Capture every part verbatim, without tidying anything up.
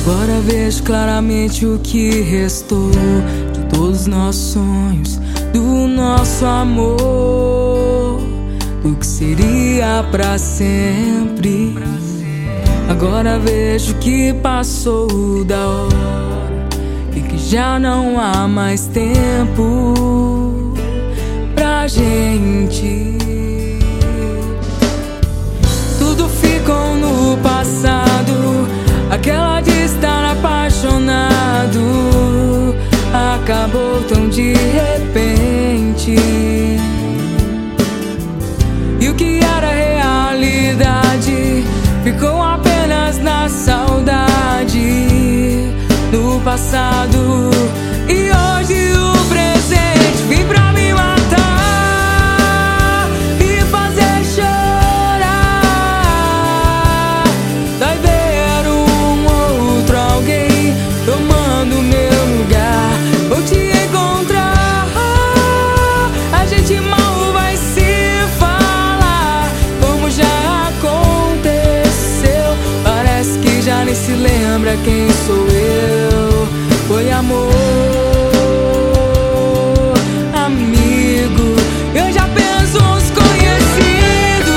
Agora vejo claramente o que restou de todos os nossos sonhos, do nosso amor, do que seria pra sempre. Agora vejo que passou da hora e que já não há mais tempo pra gente. Tudo ficou no passado, aquela de estar apaixonado acabou tão de repente. E o que era realidade ficou apenas na saudade do passado. E hoje o presente vem pra me matar e fazer chorar. Dói ver um outro alguém tomando meu lugar. Vou te encontrar, a gente mal vai se falar, como já aconteceu. Parece que já nem se lembra quem sou eu. Foi amor, amigo, eu já penso uns conhecidos.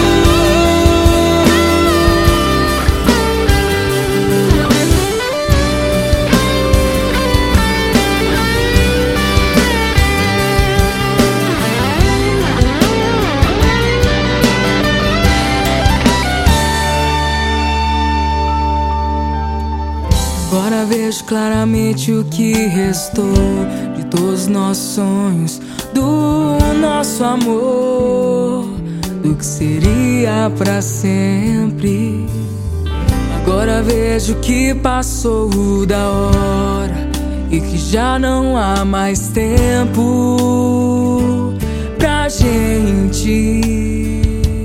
Agora vejo claramente o que restou de todos os nossos sonhos, do nosso amor, do que seria pra sempre. Agora vejo que passou da hora e que já não há mais tempo pra gente.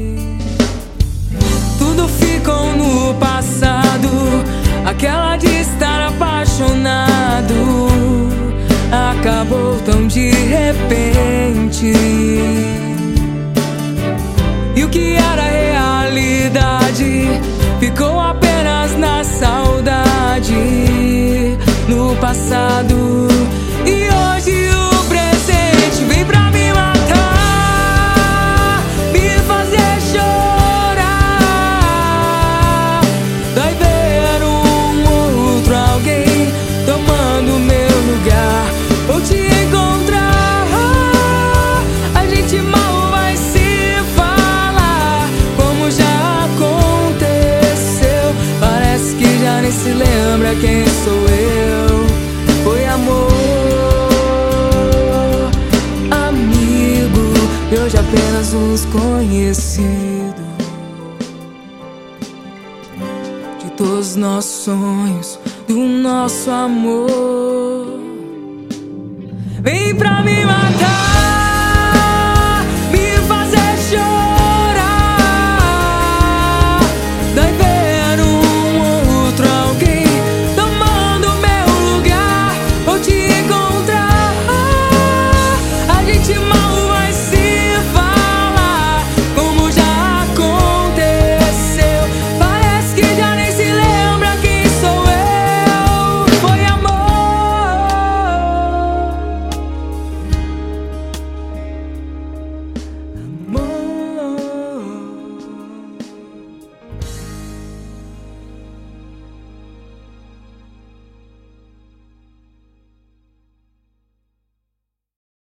Tudo ficou no passado, aquela de estar apaixonado acabou tão de repente. E o que era realidade ficou apenas na saudade no passado. E hoje o presente vem pra me matar, me fazer chorar. Dói ver alguém tomando meu lugar. Vou te encontrar, a gente mal vai se falar, como já aconteceu. Parece que já nem se lembra quem sou eu. Foi amor, amigo, e hoje apenas uns conhecidos. De todos os nossos sonhos, do nosso amor, vem pra me matar.